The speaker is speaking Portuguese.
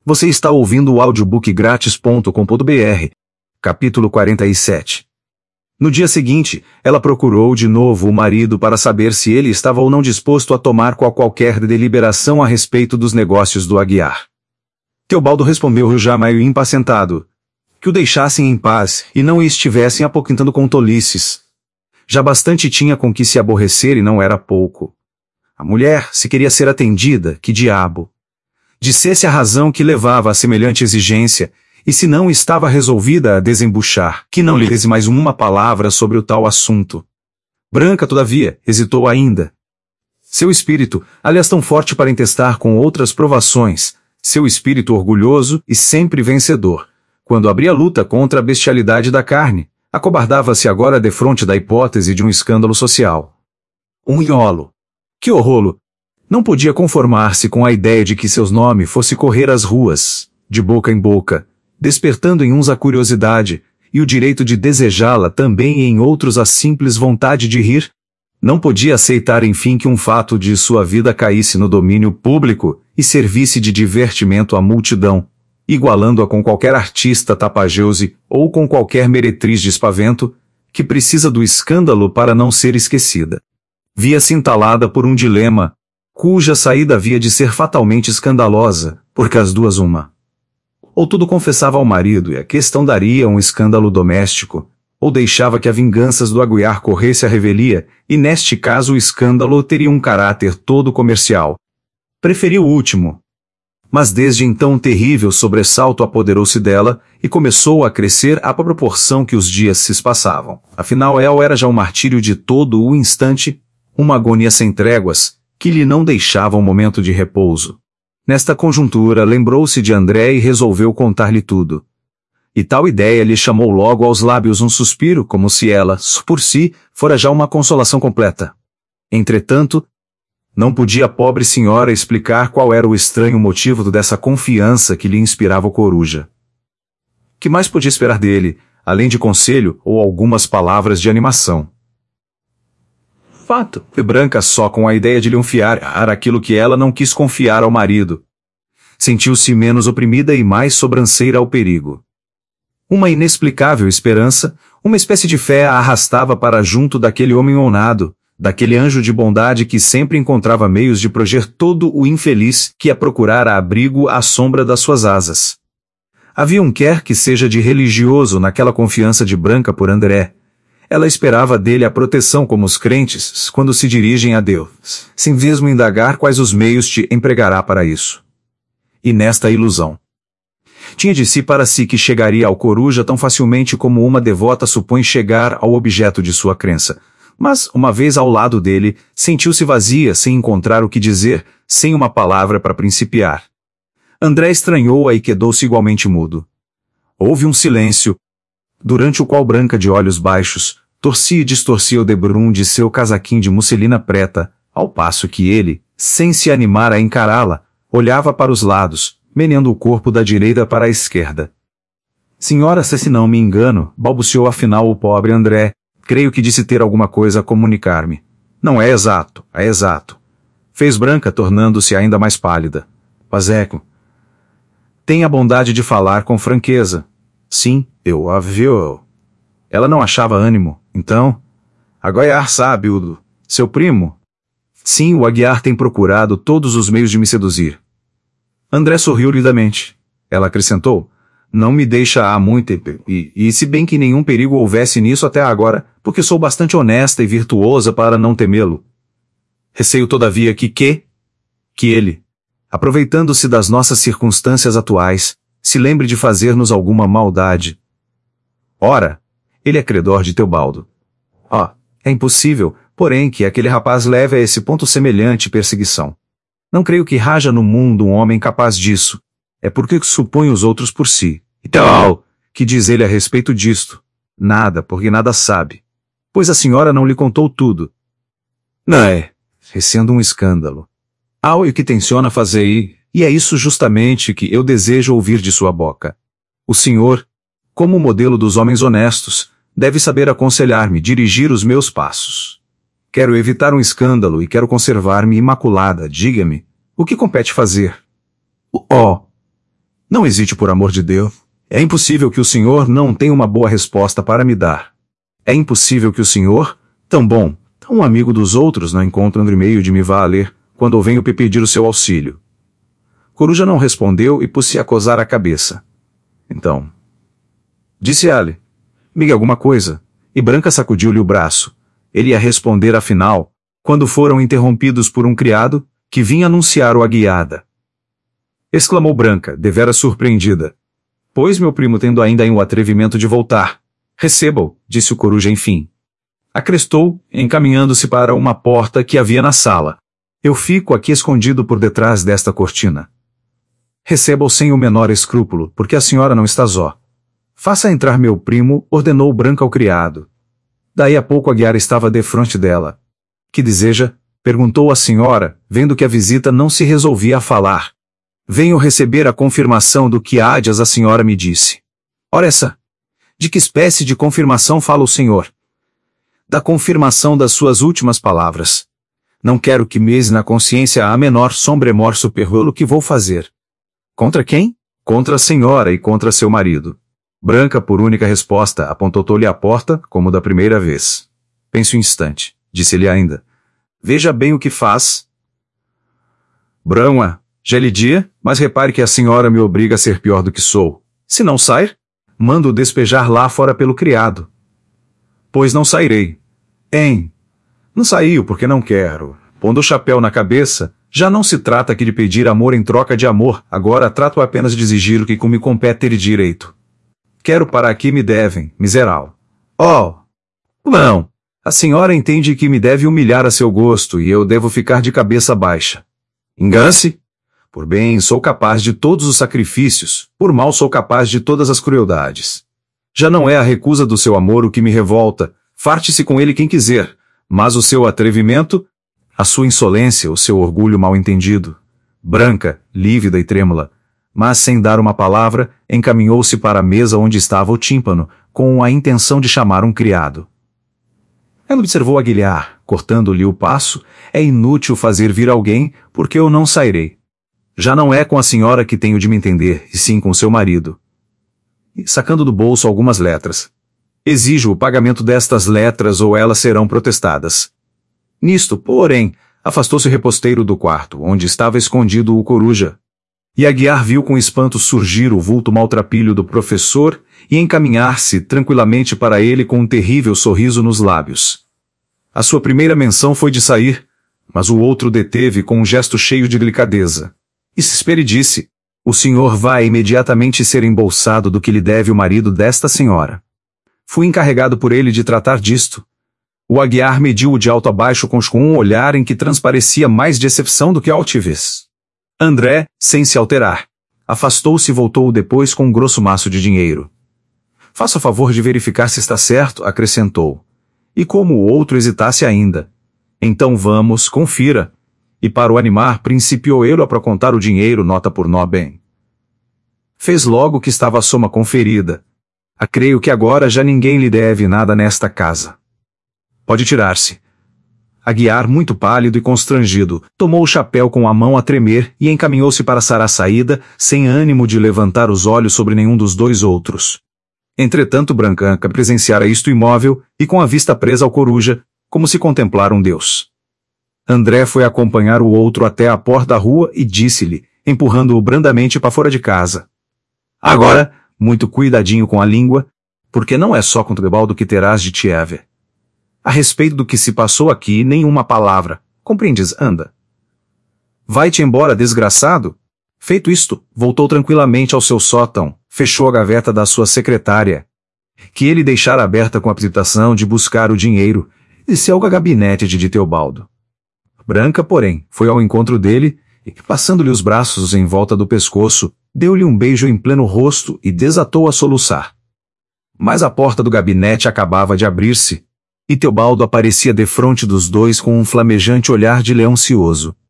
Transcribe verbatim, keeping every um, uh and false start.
Você está ouvindo o audiobook grátis ponto com ponto br, capítulo quarenta e sete. No dia seguinte, ela procurou de novo o marido para saber se ele estava ou não disposto a tomar qual qualquer deliberação a respeito dos negócios do Aguiar. Teobaldo respondeu já meio impacientado, que o deixassem em paz e não o estivessem apoquentando com tolices. Já bastante tinha com que se aborrecer e não era pouco. A mulher, se queria ser atendida, que diabo! Dissesse a razão que levava a semelhante exigência, e se não estava resolvida a desembuchar, que não lhe desse mais uma palavra sobre o tal assunto. Branca, todavia, hesitou ainda. Seu espírito, aliás tão forte para entestar com outras provações, seu espírito orgulhoso e sempre vencedor, quando abria luta contra a bestialidade da carne, acobardava-se agora defronte da hipótese de um escândalo social. Um iolo. Que horrolo! Não podia conformar-se com a ideia de que seus nomes fosse correr às ruas, de boca em boca, despertando em uns a curiosidade, e o direito de desejá-la também e em outros a simples vontade de rir. Não podia aceitar enfim que um fato de sua vida caísse no domínio público e servisse de divertimento à multidão, igualando-a com qualquer artista tapageuse ou com qualquer meretriz de espavento, que precisa do escândalo para não ser esquecida. Via-se entalada por um dilema, cuja saída havia de ser fatalmente escandalosa, porque as duas uma. Ou tudo confessava ao marido e a questão daria um escândalo doméstico, ou deixava que a vinganças do Aguiar corresse à revelia, e neste caso o escândalo teria um caráter todo comercial. Preferiu o último. Mas desde então um terrível sobressalto apoderou-se dela, e começou a crescer à proporção que os dias se passavam. Afinal, ela era já um martírio de todo o instante, uma agonia sem tréguas, que lhe não deixava um momento de repouso. Nesta conjuntura lembrou-se de André e resolveu contar-lhe tudo. E tal ideia lhe chamou logo aos lábios um suspiro, como se ela, por si, fora já uma consolação completa. Entretanto, não podia a pobre senhora explicar qual era o estranho motivo dessa confiança que lhe inspirava o coruja. Que mais podia esperar dele, além de conselho ou algumas palavras de animação? Fato. E Branca só com a ideia de lhe confiar aquilo que ela não quis confiar ao marido. Sentiu-se menos oprimida e mais sobranceira ao perigo. Uma inexplicável esperança, uma espécie de fé a arrastava para junto daquele homem honrado, daquele anjo de bondade que sempre encontrava meios de proteger todo o infeliz que a procurara abrigo à sombra das suas asas. Havia um quer que seja de religioso naquela confiança de Branca por André. Ela esperava dele a proteção como os crentes, quando se dirigem a Deus, sem mesmo indagar quais os meios te empregará para isso. E nesta ilusão. Tinha de si para si que chegaria ao coruja tão facilmente como uma devota supõe chegar ao objeto de sua crença. Mas, uma vez ao lado dele, sentiu-se vazia sem encontrar o que dizer, sem uma palavra para principiar. André estranhou-a e quedou-se igualmente mudo. Houve um silêncio, durante o qual Branca, de olhos baixos, torcia e distorcia o debrum de seu casaquinho de musselina preta, ao passo que ele, sem se animar a encará-la, olhava para os lados, meneando o corpo da direita para a esquerda. Senhora, se não me engano, balbuciou afinal o pobre André, creio que disse ter alguma coisa a comunicar-me. Não é exato, é exato. Fez Branca, tornando-se ainda mais pálida. Pazeco. Tenha a bondade de falar com franqueza. Sim, eu a viu. Ela não achava ânimo, então... Aguiar sabe, o seu primo? Sim, o Aguiar tem procurado todos os meios de me seduzir. André sorriu lindamente. Ela acrescentou, não me deixa há muito tempo, e, e se bem que nenhum perigo houvesse nisso até agora, porque sou bastante honesta e virtuosa para não temê-lo. Receio todavia que que... que ele, aproveitando-se das nossas circunstâncias atuais, se lembre de fazer-nos alguma maldade. Ora, ele é credor de Teobaldo. Oh, é impossível, porém, que aquele rapaz leve a esse ponto semelhante perseguição. Não creio que haja no mundo um homem capaz disso. É porque supõe os outros por si. E tal, que diz ele a respeito disto? Nada, porque nada sabe. Pois a senhora não lhe contou tudo. Não é, sendo um escândalo. Ah, e o que tenciona fazer aí? E é isso justamente que eu desejo ouvir de sua boca. O senhor, como modelo dos homens honestos, deve saber aconselhar-me, dirigir os meus passos. Quero evitar um escândalo e quero conservar-me imaculada. Diga-me, o que compete fazer? Oh! Não hesite, por amor de Deus. É impossível que o senhor não tenha uma boa resposta para me dar. É impossível que o senhor, tão bom, tão amigo dos outros, não encontre um meio de me valer quando eu venho pedir o seu auxílio. Coruja não respondeu e pôs-se a coçar a cabeça. Então, disse ele, diga alguma coisa, e Branca sacudiu-lhe o braço. Ele ia responder afinal, quando foram interrompidos por um criado, que vinha anunciar o aguiada. Exclamou Branca, deveras surpreendida. Pois meu primo tendo ainda o atrevimento de voltar. Receba-o, disse o Coruja enfim. Acrestou, encaminhando-se para uma porta que havia na sala. Eu fico aqui escondido por detrás desta cortina. Receba-o sem o menor escrúpulo, porque a senhora não está só. Faça entrar meu primo, ordenou Branca ao criado. Daí a pouco Aguiar estava defronte dela. Que deseja? Perguntou a senhora, vendo que a visita não se resolvia a falar. Venho receber a confirmação do que Ádias a senhora me disse. Ora essa! De que espécie de confirmação fala o senhor? Da confirmação das suas últimas palavras. Não quero que mese na consciência a menor sombremor superrolo que vou fazer. Contra quem? Contra a senhora e contra seu marido. Branca, por única resposta, apontou-lhe a porta, como da primeira vez. Pense um instante, disse-lhe ainda. Veja bem o que faz. Branca, já lhe dia, mas repare que a senhora me obriga a ser pior do que sou. Se não sair, mando-o despejar lá fora pelo criado. Pois não sairei. Hein? Não saiu porque não quero. Pondo o chapéu na cabeça, já não se trata aqui de pedir amor em troca de amor, agora trato apenas de exigir o que me compete ter direito. Quero para aqui me devem, miserável. Oh! Não! A senhora entende que me deve humilhar a seu gosto e eu devo ficar de cabeça baixa. Engane-se? Por bem, sou capaz de todos os sacrifícios, por mal sou capaz de todas as crueldades. Já não é a recusa do seu amor o que me revolta, farte-se com ele quem quiser, mas o seu atrevimento, a sua insolência, o seu orgulho mal entendido. Branca, lívida e trêmula, mas sem dar uma palavra, encaminhou-se para a mesa onde estava o tímpano, com a intenção de chamar um criado. Ela observou Aguiar, cortando-lhe o passo, é inútil fazer vir alguém, porque eu não sairei. Já não é com a senhora que tenho de me entender, e sim com seu marido. E, sacando do bolso algumas letras. Exijo o pagamento destas letras ou elas serão protestadas. Nisto, porém, afastou-se o reposteiro do quarto, onde estava escondido o Coruja. E Aguiar viu com espanto surgir o vulto maltrapilho do professor e encaminhar-se tranquilamente para ele com um terrível sorriso nos lábios. A sua primeira menção foi de sair, mas o outro deteve com um gesto cheio de delicadeza. E se espere disse, o senhor vai imediatamente ser embolsado do que lhe deve o marido desta senhora. Fui encarregado por ele de tratar disto. O Aguiar mediu-o de alto a baixo com um olhar em que transparecia mais decepção do que altivez. André, sem se alterar, afastou-se e voltou depois com um grosso maço de dinheiro. Faça o favor de verificar se está certo, acrescentou. E como o outro hesitasse ainda. Então vamos, confira. E para o animar principiou ele a contar o dinheiro nota por nó bem. Fez logo que estava a soma conferida. A creio que agora já ninguém lhe deve nada nesta casa. Pode tirar-se. Aguiar, muito pálido e constrangido, tomou o chapéu com a mão a tremer e encaminhou-se para a saída, sem ânimo de levantar os olhos sobre nenhum dos dois outros. Entretanto Branca presenciara isto imóvel e com a vista presa ao Coruja, como se contemplara um deus. André foi acompanhar o outro até a porta da rua e disse-lhe, empurrando-o brandamente para fora de casa. Agora, muito cuidadinho com a língua, porque não é só com Tebaldo que terás de te haver. A respeito do que se passou aqui, nenhuma palavra. Compreendes, anda. Vai-te embora, desgraçado. Feito isto, voltou tranquilamente ao seu sótão, fechou a gaveta da sua secretária, que ele deixara aberta com a precipitação de buscar o dinheiro, e se ao gabinete de Teobaldo. Branca, porém, foi ao encontro dele, e, passando-lhe os braços em volta do pescoço, deu-lhe um beijo em pleno rosto e desatou a soluçar. Mas a porta do gabinete acabava de abrir-se, e Teobaldo aparecia defronte dos dois com um flamejante olhar de leão cioso.